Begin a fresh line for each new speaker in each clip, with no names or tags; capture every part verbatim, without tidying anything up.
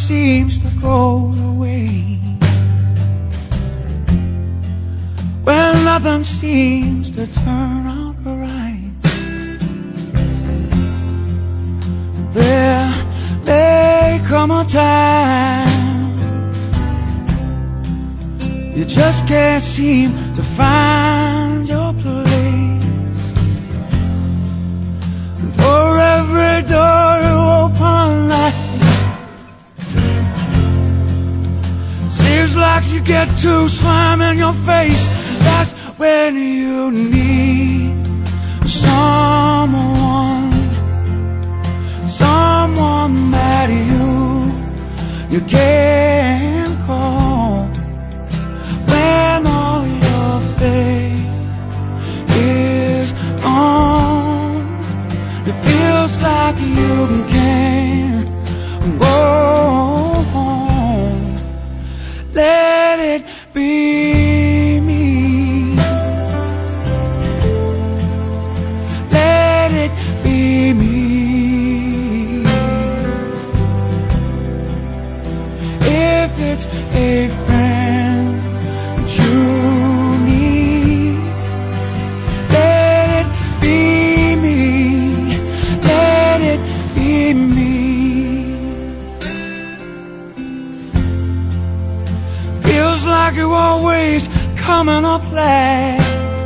seems to go your way, when nothing seems to turn out right, there may come a time you just can't seem to find your place. And for every door you open, like, seems like you get to slam in your face. That's when you need someone, someone that you you can call when all your faith is gone. It feels like you can't go home. Let it be me. Let it be me. If it's a friend that you need, let it be me. Let it be me. Feels like you always coming up last.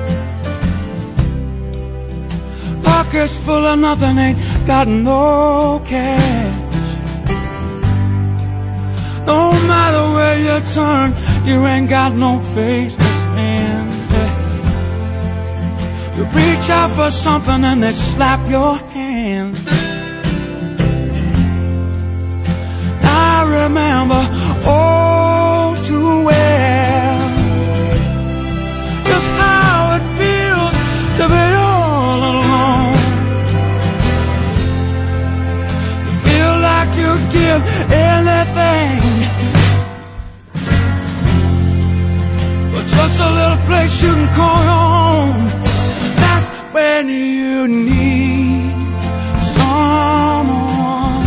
Pockets full of nothing, ain't got no cash. No matter where you turn, you ain't got no face to stand. You reach out for something and they slap your hand. I remember all too well just how it feels to be all alone, to feel like you'd give anything but just a little place you can call home. That's when you need someone,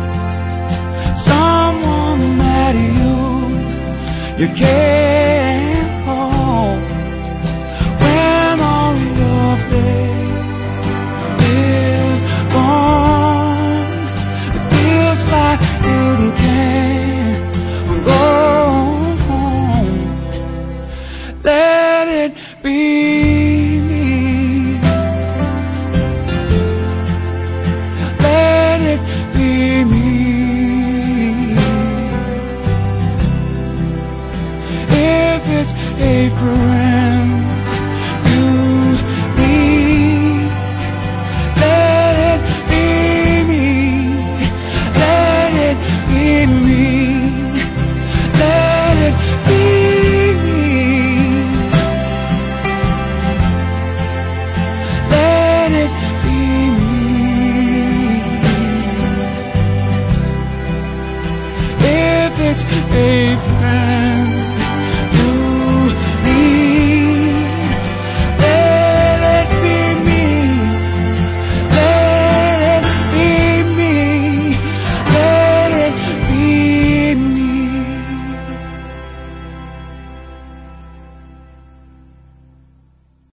someone that you you can't call when all your faith is gone. It feels like you can't go home. Let it be me. Let it be me. If it's a friend